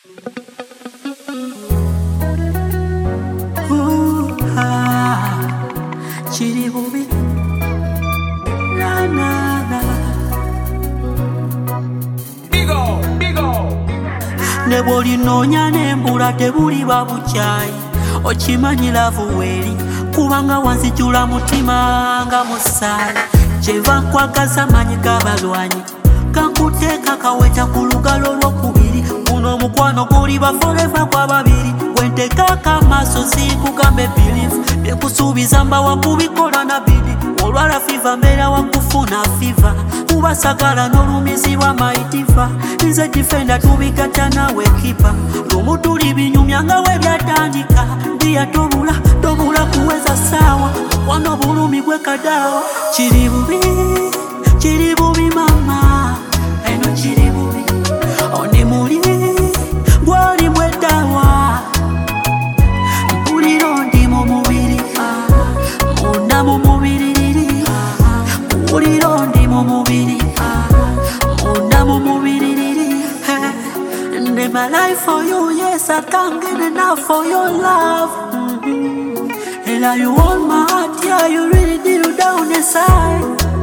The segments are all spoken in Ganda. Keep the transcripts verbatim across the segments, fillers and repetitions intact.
Chiri bubi na na na Bigo Bigo ne boli nonya nembula tebuli babuchai ochimanyi lavu weli kubanga wanzijula mutima nga musali cheva kwa kasamanyi kabalwanyi kankuteka kaweta kulugalo lwokubiri muno mukwano guli ba forever kwa babiri wenteka kamaso sikugambe belief bekusubiza mba wakubikola na bidi olwala fiva mbera wakufuna fiva ubasagala n'olumizibwa maitifa nze defender tubigata nawe kipa lumutuli binyumya nga we byatandika ndiya tobula tobula kuweza sawa wano bulumi gwe kadawa chiri bubi chiri bubi mama eno chiri bubi oni muli gwali mwedawa mpuliro ndi mu mubiri munda mu mubiri mpuliro ndi mu mubiri munda mu mubiri and my life for you, yes I can't get enough for your love. Mm-hmm. And now you want my heart, yeah you really deal down inside.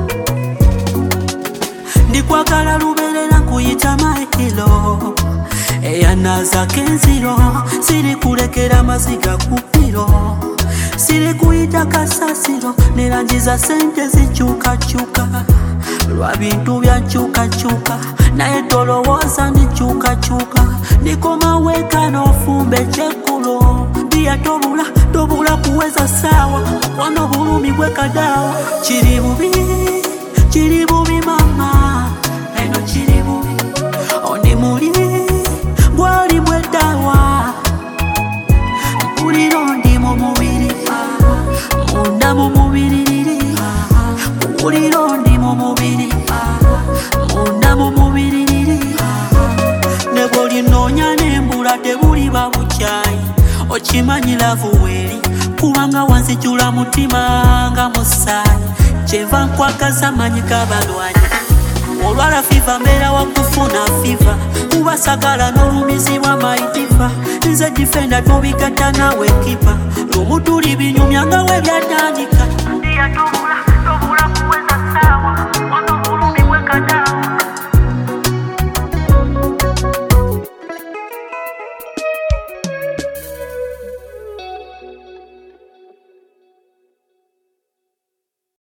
Ndikwagala lubelela kuyita maikilo eyanaza kenziro siri kulekera maziga kupiro siri kuyita kasasiro nerangiza sente zichukachuka lwa bintu byanchukachuka naye tolowooza nichukachuka nikoma weka n'ofumbe kyekkulo ndiya tobula tobula kuweza sawa wano bulumi gwe kadawa chiri bubi chiri bubi mama eno chiri bubi oni muli gwali mwedawa mpuliro ndi mu mubiri munda mu mubiri mpuliro ndi mu mubiri munda mu mubiri ne boli nonya nembula tebuli babuchai ochimanyi lavu weli kubanga wanzijula mutima nga musali cheva nkwakaza manyi kabalwanyi olwala fiva mbera wakufuna fiva ubasagala n'olumizibwa maitifa nze defender tubigata nawe kipa lumutuli binyumya nga we byatandika ndiya tobula